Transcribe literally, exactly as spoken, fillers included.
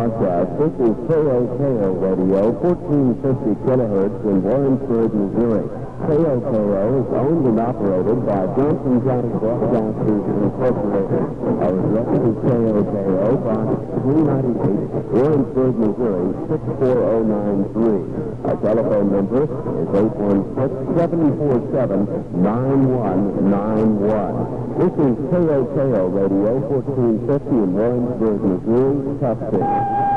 broadcast. This is K O K O Radio, fourteen fifty kilohertz in Warrensburg, Missouri. K O K O is owned and operated by Johnson County Broadcasters Incorporated. Our address is K O K O, Box three ninety-eight, Warrensburg, Missouri, six four zero nine three. Our telephone number is eight one six, seven four seven, nine one nine one. This is K O K O Radio, fourteen fifty in Warrensburg, Missouri, Tufton.